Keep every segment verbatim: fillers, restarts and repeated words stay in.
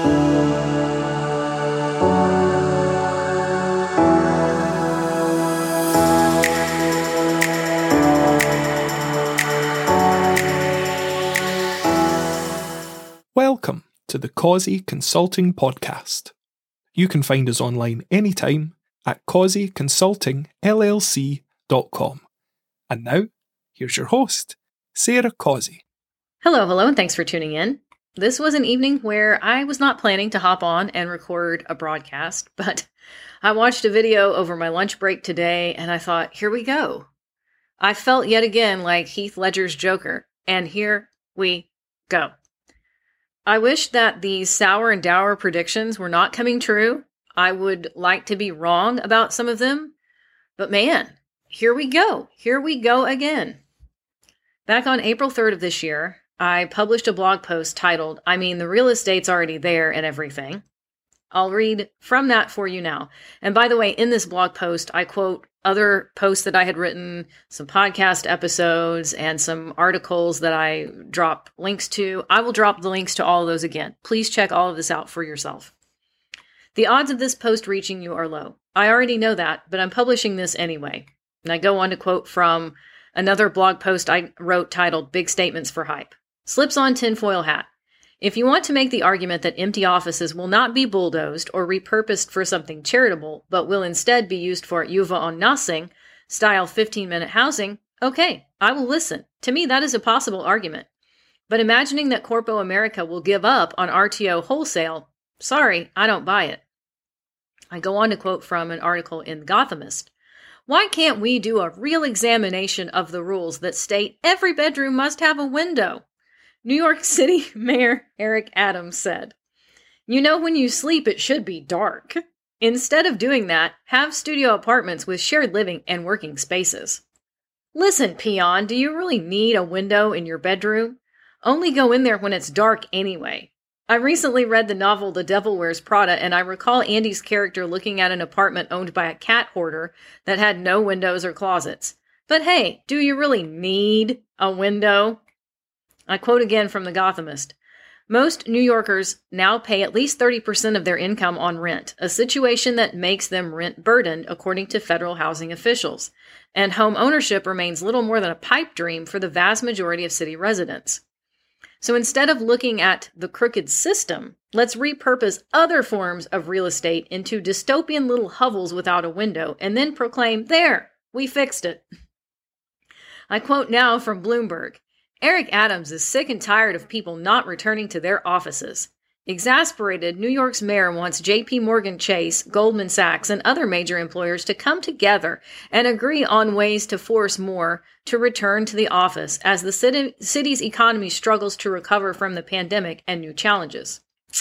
Welcome to the Causey Consulting Podcast. You can find us online anytime at causey consulting l l c dot com. And now, here's your host, Sarah Causey. Hello, hello, and thanks for tuning in. This was an evening where I was not planning to hop on and record a broadcast, but I watched a video over my lunch break today, and I thought, here we go. I felt yet again like Heath Ledger's Joker, and here we go. I wish that these sour and dour predictions were not coming true. I would like to be wrong about some of them, but man, here we go. Here we go again. Back on April third of this year, I published a blog post titled, I mean, the real estate's already there and everything. I'll read from that for you now. And by the way, in this blog post, I quote other posts that I had written, some podcast episodes, and some articles that I drop links to. I will drop the links to all of those again. Please check all of this out for yourself. The odds of this post reaching you are low. I already know that, but I'm publishing this anyway. And I go on to quote from another blog post I wrote titled Big Statements for Hype. Slips on tinfoil hat. If you want to make the argument that empty offices will not be bulldozed or repurposed for something charitable, but will instead be used for Uva on Nothing style fifteen-minute housing, okay, I will listen. To me, that is a possible argument. But imagining that Corpo America will give up on R T O wholesale, sorry, I don't buy it. I go on to quote from an article in The Gothamist. Why can't we do a real examination of the rules that state every bedroom must have a window? New York City Mayor Eric Adams said, you know, when you sleep, it should be dark. Instead of doing that, have studio apartments with shared living and working spaces. Listen, peon, do you really need a window in your bedroom? Only go in there when it's dark anyway. I recently read the novel The Devil Wears Prada, and I recall Andy's character looking at an apartment owned by a cat hoarder that had no windows or closets. But hey, do you really need a window? I quote again from The Gothamist. Most New Yorkers now pay at least thirty percent of their income on rent, a situation that makes them rent burdened, according to federal housing officials. And home ownership remains little more than a pipe dream for the vast majority of city residents. So instead of looking at the crooked system, let's repurpose other forms of real estate into dystopian little hovels without a window, and then proclaim, there, we fixed it. I quote now from Bloomberg. Eric Adams is sick and tired of people not returning to their offices. Exasperated, New York's mayor wants J P Morgan Chase, Goldman Sachs, and other major employers to come together and agree on ways to force more to return to the office as the city, city's economy struggles to recover from the pandemic and new challenges.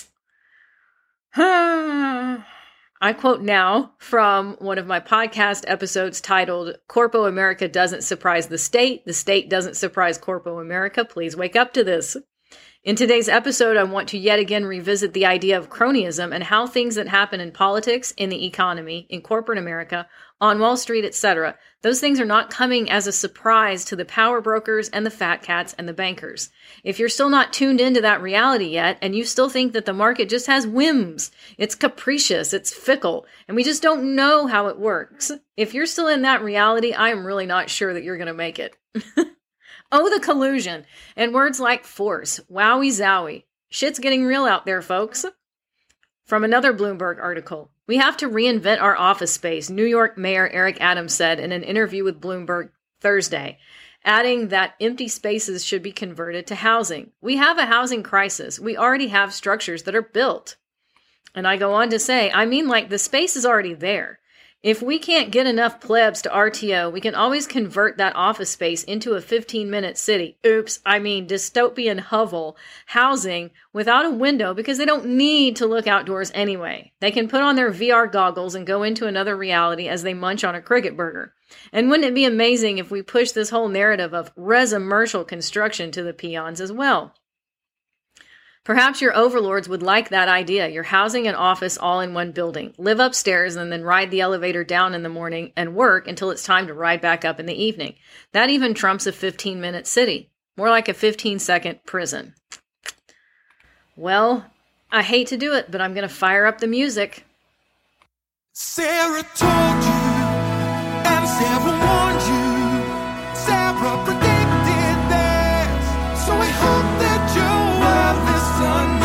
I quote now from one of my podcast episodes titled, Corpo America Doesn't Surprise the State, the State Doesn't Surprise Corpo America. Please wake up to this. In today's episode, I want to yet again revisit the idea of cronyism and how things that happen in politics, in the economy, in corporate America, on Wall Street, et cetera, those things are not coming as a surprise to the power brokers and the fat cats and the bankers. If you're still not tuned into that reality yet, and you still think that the market just has whims, it's capricious, it's fickle, and we just don't know how it works, if you're still in that reality, I am really not sure that you're going to make it. Oh, the collusion, and words like force, wowie zowie. Shit's getting real out there, folks. From another Bloomberg article, we have to reinvent our office space, New York Mayor Eric Adams said in an interview with Bloomberg Thursday, adding that empty spaces should be converted to housing. We have a housing crisis. We already have structures that are built. And I go on to say, I mean, like, the space is already there. If we can't get enough plebs to R T O, we can always convert that office space into a fifteen-minute city. Oops, I mean dystopian hovel housing without a window because they don't need to look outdoors anyway. They can put on their V R goggles and go into another reality as they munch on a cricket burger. And wouldn't it be amazing if we push this whole narrative of residential construction to the peons as well? Perhaps your overlords would like that idea. You're housing an office all in one building. Live upstairs and then ride the elevator down in the morning and work until it's time to ride back up in the evening. That even trumps a fifteen-minute city. More like a fifteen-second prison. Well, I hate to do it, but I'm going to fire up the music. Sarah told you, and Sarah warned you. Sarah predicted this, so we hope that you will listen.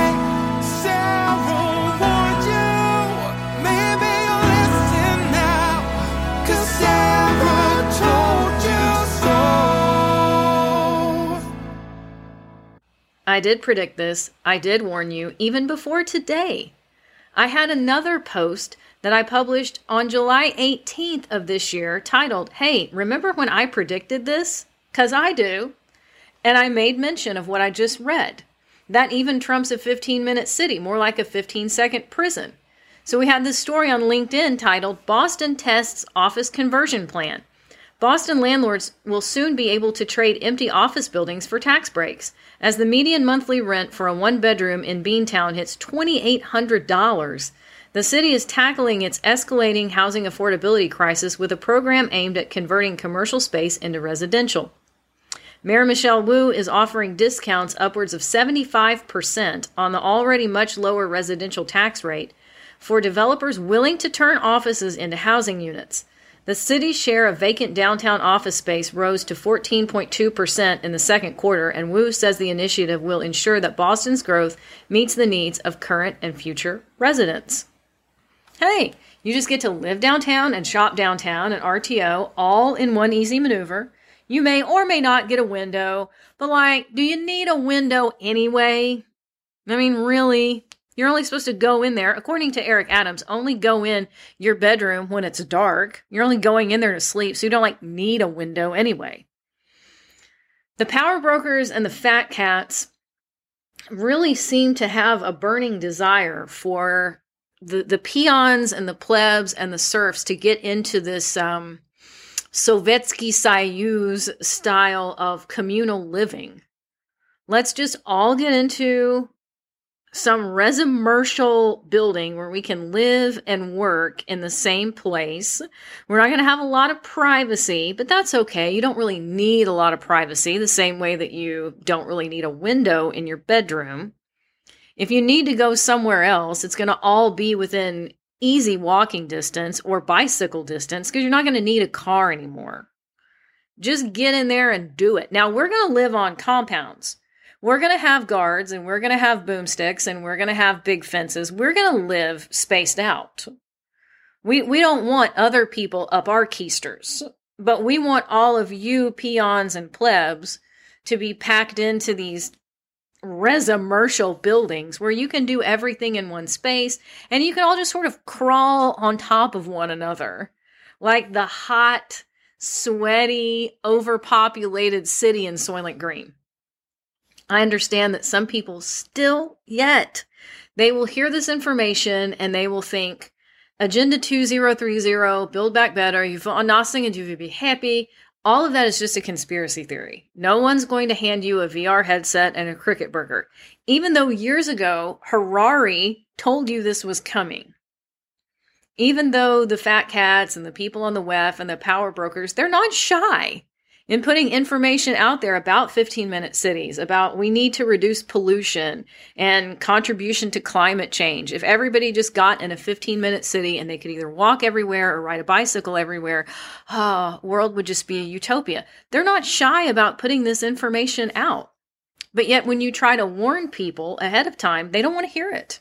Sarah warned you, maybe you'll listen now, 'cause Sarah told you so. I did predict this. I did warn you, even before today. I had another post that I published on July eighteenth of this year titled, "Hey, remember when I predicted this? 'Cause I do." And I made mention of what I just read. That even trumps a fifteen-minute city, more like a fifteen-second prison. So we had this story on LinkedIn titled, "Boston Tests Office Conversion Plan." Boston landlords will soon be able to trade empty office buildings for tax breaks, as the median monthly rent for a one-bedroom in Beantown hits two thousand eight hundred dollars. The city is tackling its escalating housing affordability crisis with a program aimed at converting commercial space into residential. Mayor Michelle Wu is offering discounts upwards of seventy-five percent on the already much lower residential tax rate for developers willing to turn offices into housing units. The city's share of vacant downtown office space rose to fourteen point two percent in the second quarter, and Wu says the initiative will ensure that Boston's growth meets the needs of current and future residents. Hey, you just get to live downtown and shop downtown and R T O all in one easy maneuver. You may or may not get a window, but like, do you need a window anyway? I mean, really? You're only supposed to go in there, according to Eric Adams, only go in your bedroom when it's dark. You're only going in there to sleep, so you don't like need a window anyway. The power brokers and the fat cats really seem to have a burning desire for the, the peons and the plebs and the serfs to get into this um, Sovietsky Soyuz style of communal living. Let's just all get into some residential building where we can live and work in the same place. We're not going to have a lot of privacy, but that's okay. You don't really need a lot of privacy the same way that you don't really need a window in your bedroom. If you need to go somewhere else, it's going to all be within easy walking distance or bicycle distance because you're not going to need a car anymore. Just get in there and do it. Now, we're going to live on compounds. We're going to have guards and we're going to have boomsticks and we're going to have big fences. We're going to live spaced out. We we don't want other people up our keisters, but we want all of you peons and plebs to be packed into these residential buildings where you can do everything in one space and you can all just sort of crawl on top of one another like the hot, sweaty, overpopulated city in Soylent Green. I understand that some people still yet, they will hear this information and they will think, Agenda two thousand thirty, Build Back Better, you vote on nothing and you will be happy. All of that is just a conspiracy theory. No one's going to hand you a V R headset and a cricket burger, even though years ago, Harari told you this was coming. Even though the fat cats and the people on the W E F and the power brokers, they're not shy in putting information out there about fifteen-minute cities, about we need to reduce pollution and contribution to climate change. If everybody just got in a fifteen-minute city and they could either walk everywhere or ride a bicycle everywhere, oh, world would just be a utopia. They're not shy about putting this information out. But yet when you try to warn people ahead of time, they don't want to hear it.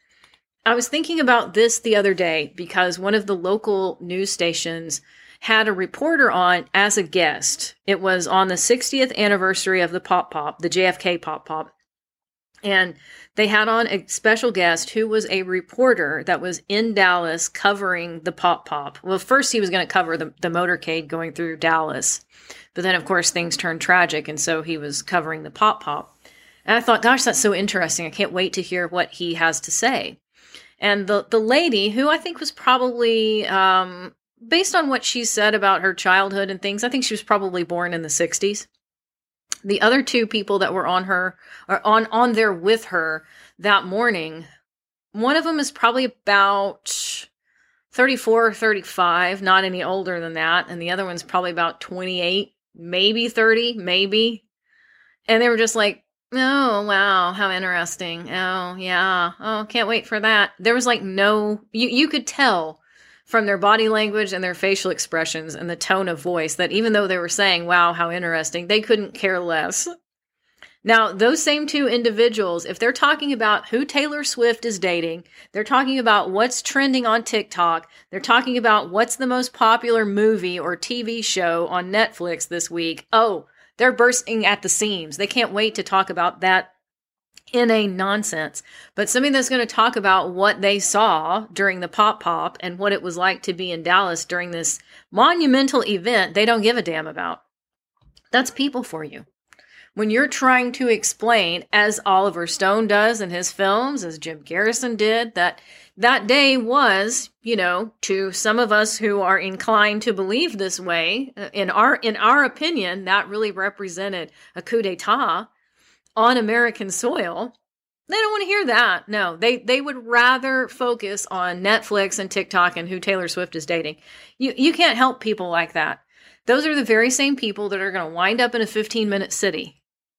I was thinking about this the other day because one of the local news stations had a reporter on as a guest. It was on the sixtieth anniversary of the Pop Pop, the J F K Pop Pop. And they had on a special guest who was a reporter that was in Dallas covering the Pop Pop. Well, first he was going to cover the, the motorcade going through Dallas. But then, of course, things turned tragic, and so he was covering the Pop Pop. And I thought, gosh, that's so interesting. I can't wait to hear what he has to say. And the, the lady, who I think was probably... Um, based on what she said about her childhood and things, I think she was probably born in the sixties. The other two people that were on her, or on, on there with her that morning, one of them is probably about thirty-four or thirty-five, not any older than that. And the other one's probably about twenty-eight, maybe thirty, maybe. And they were just like, Oh, wow. How interesting. Oh, yeah. Oh, can't wait for that. There was like no, you, you could tell from their body language and their facial expressions and the tone of voice that even though they were saying, wow, how interesting, they couldn't care less. Now, those same two individuals, if they're talking about who Taylor Swift is dating, they're talking about what's trending on TikTok, they're talking about what's the most popular movie or T V show on Netflix this week. Oh, they're bursting at the seams. They can't wait to talk about that inane nonsense. But somebody that's going to talk about what they saw during the Pop Pop and what it was like to be in Dallas during this monumental event they don't give a damn about. That's people for you. When you're trying to explain, as Oliver Stone does in his films, as Jim Garrison did, that that day was, you know, to some of us who are inclined to believe this way, in our in our opinion, that really represented a coup d'etat on American soil. They don't want to hear that. No, they they would rather focus on Netflix and TikTok and who Taylor Swift is dating. You you can't help people like that. Those are the very same people that are going to wind up in a fifteen-minute city.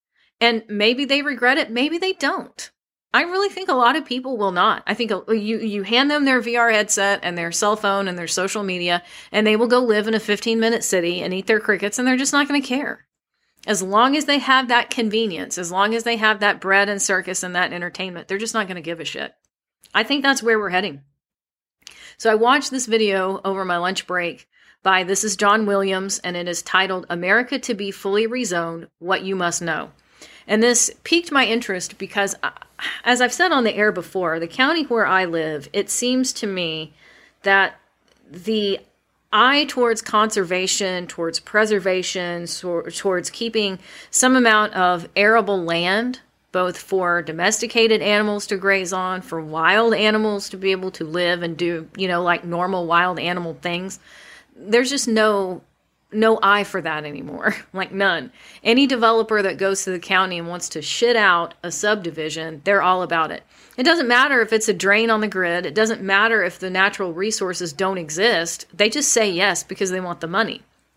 And maybe they regret it, maybe they don't. I really think a lot of people will not. I think you you hand them their V R headset and their cell phone and their social media, and they will go live in a fifteen-minute city and eat their crickets, and they're just not going to care. As long as they have that convenience, as long as they have that bread and circus and that entertainment, they're just not going to give a shit. I think that's where we're heading. So I watched this video over my lunch break by This is John Williams, and it is titled, America to be Fully Rezoned, What You Must Know. And this piqued my interest because, as I've said on the air before, the county where I live, it seems to me that the eye towards conservation, towards preservation, so, towards keeping some amount of arable land, both for domesticated animals to graze on, for wild animals to be able to live and do, you know, like normal wild animal things. There's just no no eye for that anymore, like none. Any developer that goes to the county and wants to shit out a subdivision, they're all about it. It doesn't matter if it's a drain on the grid. It doesn't matter if the natural resources don't exist. They just say yes because they want the money.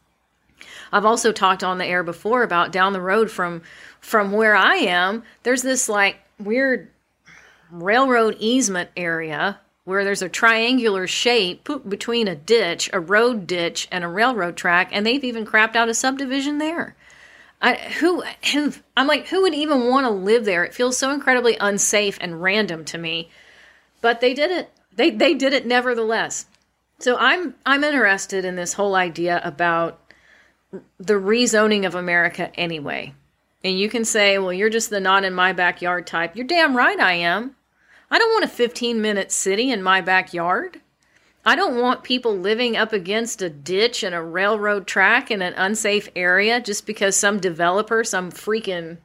I've also talked on the air before about down the road from from where I am, there's this like weird railroad easement area where there's a triangular shape between a ditch, a road ditch, and a railroad track, and they've even crapped out a subdivision there. I, who, who, I'm like, who would even want to live there? It feels so incredibly unsafe and random to me, but they did it. They they did it nevertheless. So I'm I'm interested in this whole idea about the rezoning of America anyway. And you can say, well, you're just the not in my backyard type. You're damn right I am. I don't want a fifteen-minute city in my backyard. I don't want people living up against a ditch and a railroad track in an unsafe area just because some developer, some freaking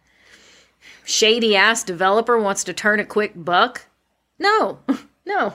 shady-ass developer wants to turn a quick buck. No, no.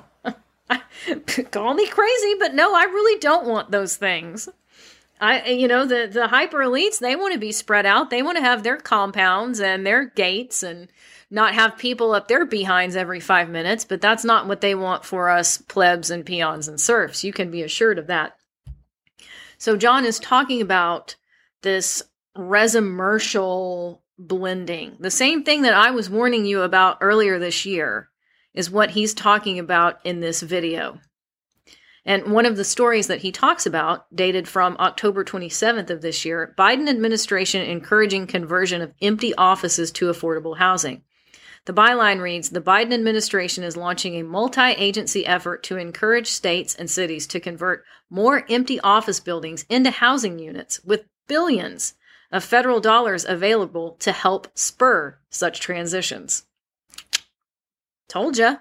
Call me crazy, but no, I really don't want those things. I, you know, the, the hyper elites, they want to be spread out. They want to have their compounds and their gates and not have people up their behinds every five minutes, but that's not what they want for us plebs and peons and serfs. You can be assured of that. So John is talking about this resomercial blending. The same thing that I was warning you about earlier this year is what he's talking about in this video. And one of the stories that he talks about, dated from October twenty-seventh of this year, Biden administration encouraging conversion of empty offices to affordable housing. The byline reads, the Biden administration is launching a multi-agency effort to encourage states and cities to convert more empty office buildings into housing units with billions of federal dollars available to help spur such transitions. Told ya.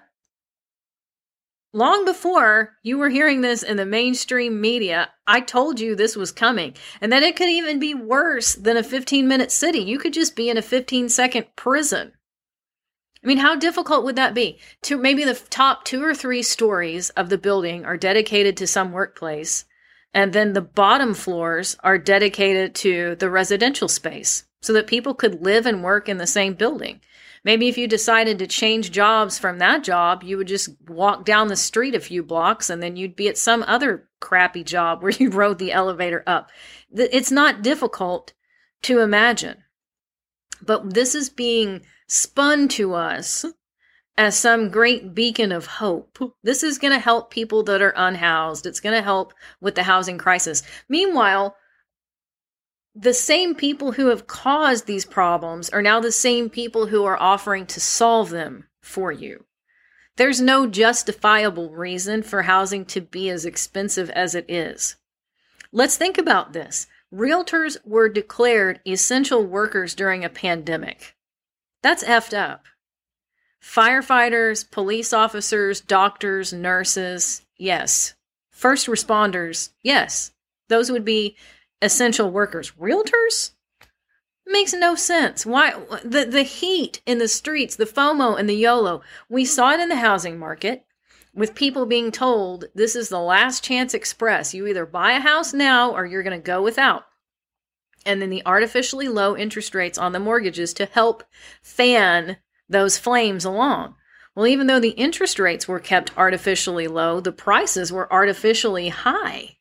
Long before you were hearing this in the mainstream media, I told you this was coming and that it could even be worse than a fifteen-minute city. You could just be in a fifteen-second prison. I mean, how difficult would that be? To maybe the top two or three stories of the building are dedicated to some workplace, and then the bottom floors are dedicated to the residential space so that people could live and work in the same building. Maybe if you decided to change jobs from that job, you would just walk down the street a few blocks and then you'd be at some other crappy job where you rode the elevator up. It's not difficult to imagine. But this is being spun to us as some great beacon of hope. This is going to help people that are unhoused. It's going to help with the housing crisis. Meanwhile, the same people who have caused these problems are now the same people who are offering to solve them for you. There's no justifiable reason for housing to be as expensive as it is. Let's think about this. Realtors were declared essential workers during a pandemic. That's effed up. Firefighters, police officers, doctors, nurses, yes. First responders, yes. Those would be essential workers. Realtors? Makes no sense. Why? The, the heat in the streets, the FOMO and the YOLO. We saw it in the housing market with people being told this is the last chance express. You either buy a house now or you're going to go without. And then the artificially low interest rates on the mortgages to help fan those flames along. Well, even though the interest rates were kept artificially low, the prices were artificially high.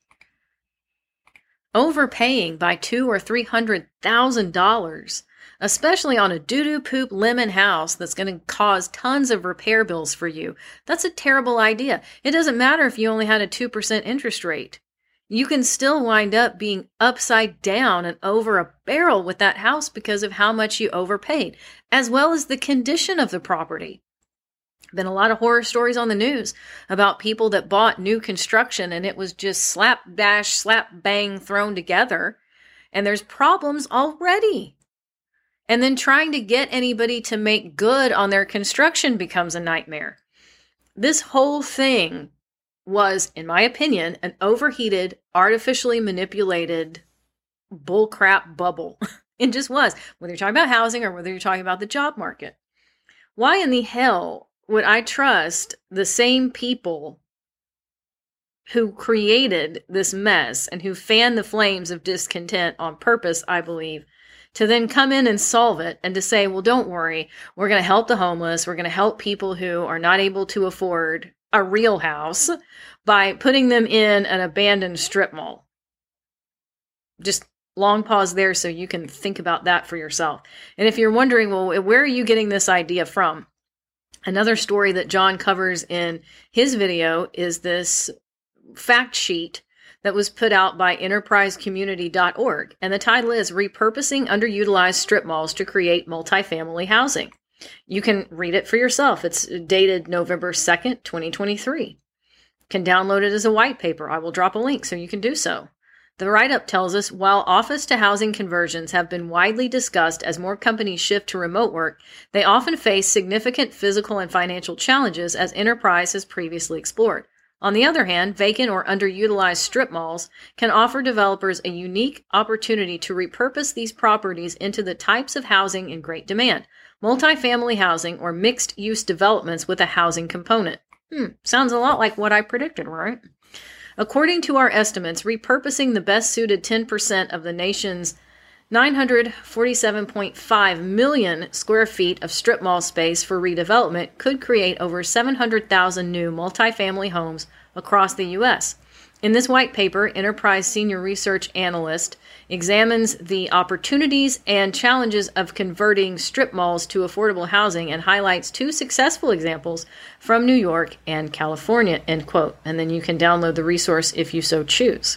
Overpaying by two or three hundred thousand dollars, especially on a doo-doo poop lemon house that's going to cause tons of repair bills for you. That's a terrible idea. It doesn't matter if you only had a two percent interest rate. You can still wind up being upside down and over a barrel with that house because of how much you overpaid, as well as the condition of the property. Been a lot of horror stories on the news about people that bought new construction and it was just slap dash, slap bang thrown together. And there's problems already. And then trying to get anybody to make good on their construction becomes a nightmare. This whole thing was, in my opinion, an overheated, artificially manipulated bullcrap bubble. It just was, whether you're talking about housing or whether you're talking about the job market. Why in the hell would I trust the same people who created this mess and who fanned the flames of discontent on purpose, I believe, to then come in and solve it and to say, well, don't worry, we're going to help the homeless, we're going to help people who are not able to afford a real house by putting them in an abandoned strip mall. Just long pause there so you can think about that for yourself. And if you're wondering, well, where are you getting this idea from? Another story that John covers in his video is this fact sheet that was put out by enterprise community dot org. And the title is Repurposing Underutilized Strip Malls to Create Multifamily Housing. You can read it for yourself. It's dated November second, twenty twenty-three. Can download it as a white paper. I will drop a link so you can do so. The write-up tells us, while office-to-housing conversions have been widely discussed as more companies shift to remote work, they often face significant physical and financial challenges as enterprise has previously explored. On the other hand, vacant or underutilized strip malls can offer developers a unique opportunity to repurpose these properties into the types of housing in great demand: multifamily housing or mixed-use developments with a housing component. Hmm, sounds a lot like what I predicted, right? According to our estimates, repurposing the best-suited ten percent of the nation's nine hundred forty-seven point five million square feet of strip mall space for redevelopment could create over seven hundred thousand new multifamily homes across the U S. In this white paper, Enterprise Senior Research Analyst examines the opportunities and challenges of converting strip malls to affordable housing and highlights two successful examples from New York and California, end quote. And then you can download the resource if you so choose.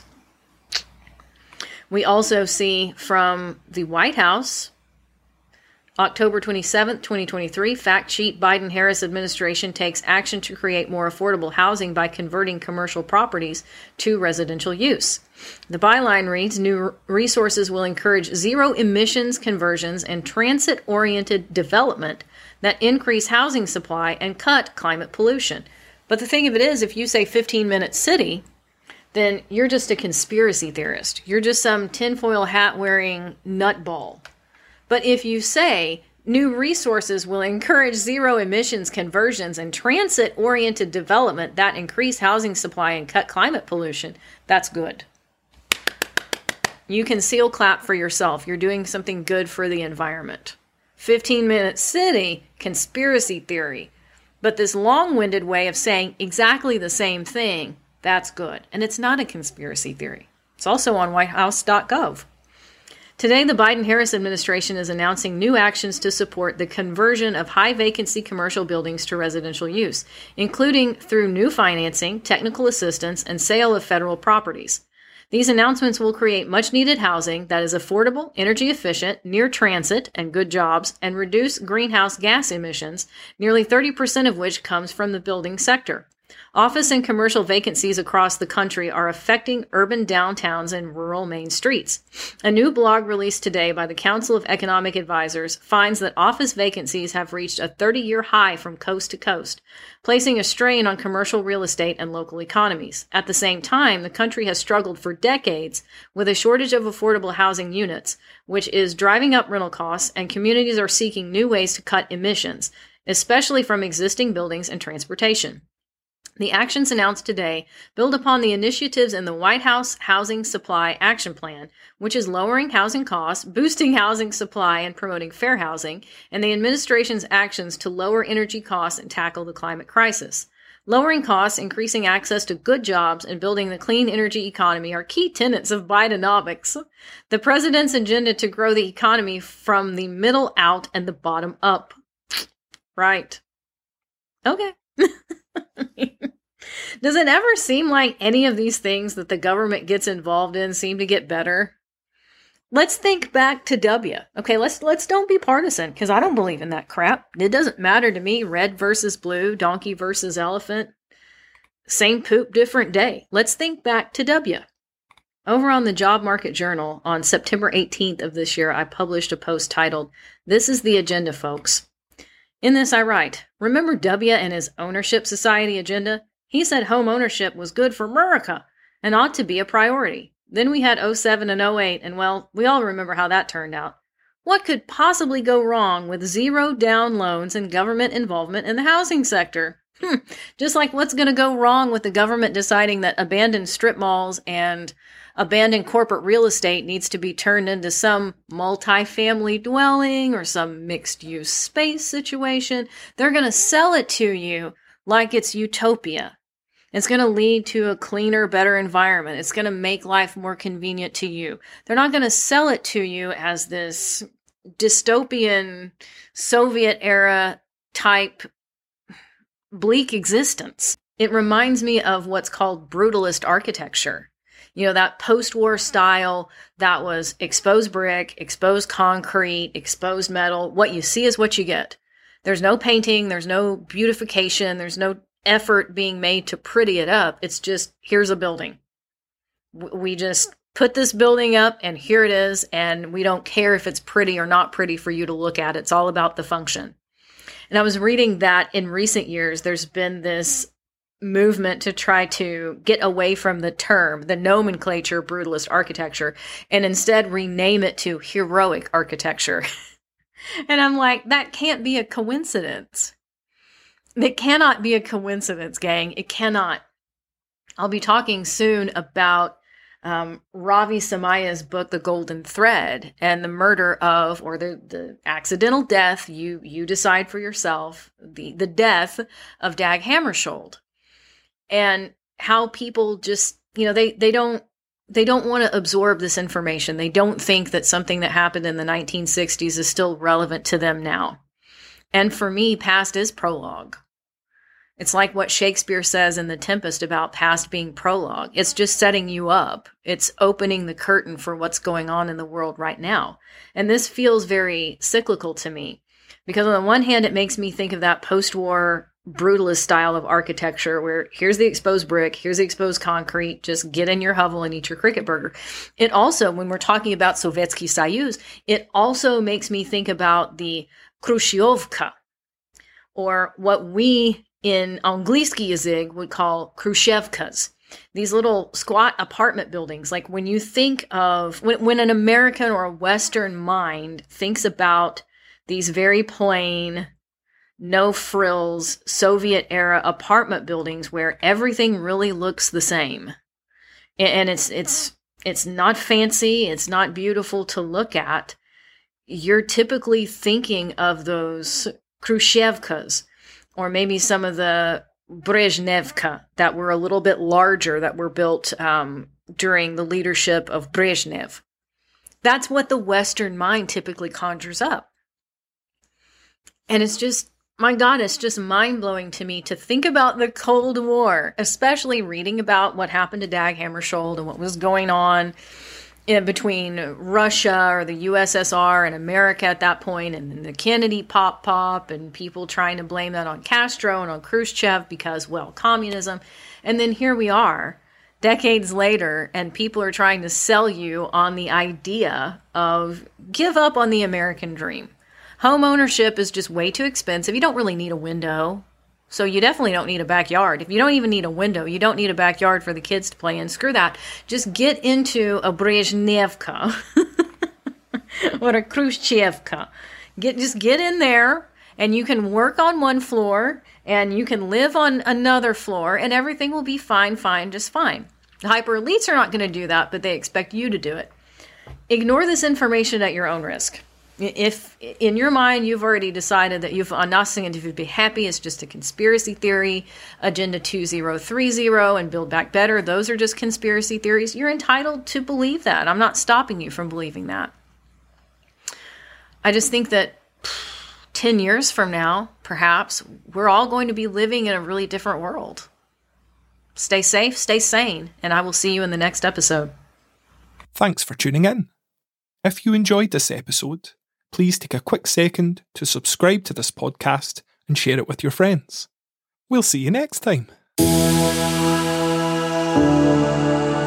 We also see from the White House, October twenty-seventh, twenty twenty-three, fact sheet: Biden-Harris administration takes action to create more affordable housing by converting commercial properties to residential use. The byline reads, new resources will encourage zero emissions conversions and transit-oriented development that increase housing supply and cut climate pollution. But the thing of it is, if you say fifteen-minute city, then you're just a conspiracy theorist. You're just some tinfoil hat-wearing nutball. But if you say new resources will encourage zero emissions conversions and transit-oriented development that increase housing supply and cut climate pollution, that's good. You can seal clap for yourself. You're doing something good for the environment. fifteen-minute city, conspiracy theory. But this long-winded way of saying exactly the same thing, that's good. And it's not a conspiracy theory. It's also on white house dot gov. Today, the Biden-Harris administration is announcing new actions to support the conversion of high-vacancy commercial buildings to residential use, including through new financing, technical assistance, and sale of federal properties. These announcements will create much-needed housing that is affordable, energy-efficient, near transit, and good jobs, and reduce greenhouse gas emissions, nearly thirty percent of which comes from the building sector. Office and commercial vacancies across the country are affecting urban downtowns and rural main streets. A new blog released today by the Council of Economic Advisors finds that office vacancies have reached a thirty-year high from coast to coast, placing a strain on commercial real estate and local economies. At the same time, the country has struggled for decades with a shortage of affordable housing units, which is driving up rental costs, and communities are seeking new ways to cut emissions, especially from existing buildings and transportation. The actions announced today build upon the initiatives in the White House Housing Supply Action Plan, which is lowering housing costs, boosting housing supply, and promoting fair housing, and the administration's actions to lower energy costs and tackle the climate crisis. Lowering costs, increasing access to good jobs, and building the clean energy economy are key tenets of Bidenomics, the president's agenda to grow the economy from the middle out and the bottom up. Right. Okay. Does it ever seem like any of these things that the government gets involved in seem to get better? Let's think back to W. Okay, let's let's don't be partisan, because I don't believe in that crap. It doesn't matter to me, red versus blue, donkey versus elephant. Same poop, different day. Let's think back to W. Over on the Job Market Journal on September eighteenth of this year, I published a post titled, "This is the Agenda, Folks." In this, I write, remember W and his ownership society agenda? He said home ownership was good for America and ought to be a priority. Then we had oh seven and oh eight, and well, we all remember how that turned out. What could possibly go wrong with zero down loans and government involvement in the housing sector? Hmm. Just like what's going to go wrong with the government deciding that abandoned strip malls and abandoned corporate real estate needs to be turned into some multi-family dwelling or some mixed-use space situation. They're going to sell it to you like it's utopia. It's going to lead to a cleaner, better environment. It's going to make life more convenient to you. They're not going to sell it to you as this dystopian Soviet-era type bleak existence. It reminds me of what's called brutalist architecture. You know, that post-war style that was exposed brick, exposed concrete, exposed metal. What you see is what you get. There's no painting. There's no beautification. There's no effort being made to pretty it up. It's just, here's a building. We just put this building up and here it is. And we don't care if it's pretty or not pretty for you to look at. It's all about the function. And I was reading that in recent years, there's been this movement to try to get away from the term, the nomenclature, brutalist architecture, and instead rename it to heroic architecture. And I'm like, that can't be a coincidence. It cannot be a coincidence, gang. It cannot. I'll be talking soon about um, Ravi Samaya's book, The Golden Thread, and the murder of, or the, the accidental death, you you decide for yourself, the, the death of Dag Hammarskjöld. And how people just, you know, they, they don't, they don't want to absorb this information. They don't think that something that happened in the nineteen sixties is still relevant to them now. And for me, past is prologue. It's like what Shakespeare says in The Tempest about past being prologue. It's just setting you up. It's opening the curtain for what's going on in the world right now. And this feels very cyclical to me, because on the one hand, it makes me think of that post-war brutalist style of architecture where here's the exposed brick, here's the exposed concrete, just get in your hovel and eat your cricket burger. It also, when we're talking about Sovietsky Soyuz, it also makes me think about the Khrushchevka, or what we in Angliski Yazig would call Khrushchevkas. These little squat apartment buildings. Like when you think of, when, when an American or a Western mind thinks about these very plain, no frills, Soviet era apartment buildings where everything really looks the same. And it's, it's, it's not fancy. It's not beautiful to look at. You're typically thinking of those Khrushchevkas, or maybe some of the Brezhnevka that were a little bit larger, that were built um, during the leadership of Brezhnev. That's what the Western mind typically conjures up. And it's just, my God, it's just mind-blowing to me to think about the Cold War, especially reading about what happened to Dag Hammarskjöld and what was going on in between Russia or the U S S R and America at that point, and then the Kennedy pop pop, and people trying to blame that on Castro and on Khrushchev because, well, communism. And then here we are, decades later, and people are trying to sell you on the idea of give up on the American dream. Home ownership is just way too expensive. You don't really need a window. So you definitely don't need a backyard. If you don't even need a window, you don't need a backyard for the kids to play in. Screw that. Just get into a Brezhnevka or a Khrushchevka. Get, just get in there, and you can work on one floor, and you can live on another floor, and everything will be fine, fine, just fine. The hyper elites are not going to do that, but they expect you to do it. Ignore this information at your own risk. If in your mind you've already decided that you've on nothing and if you'd be happy, it's just a conspiracy theory, Agenda two thousand thirty and Build Back Better, those are just conspiracy theories, you're entitled to believe that. I'm not stopping you from believing that. I just think that ten years from now, perhaps, we're all going to be living in a really different world. Stay safe, stay sane, and I will see you in the next episode. Thanks for tuning in. If you enjoyed this episode, please take a quick second to subscribe to this podcast and share it with your friends. We'll see you next time.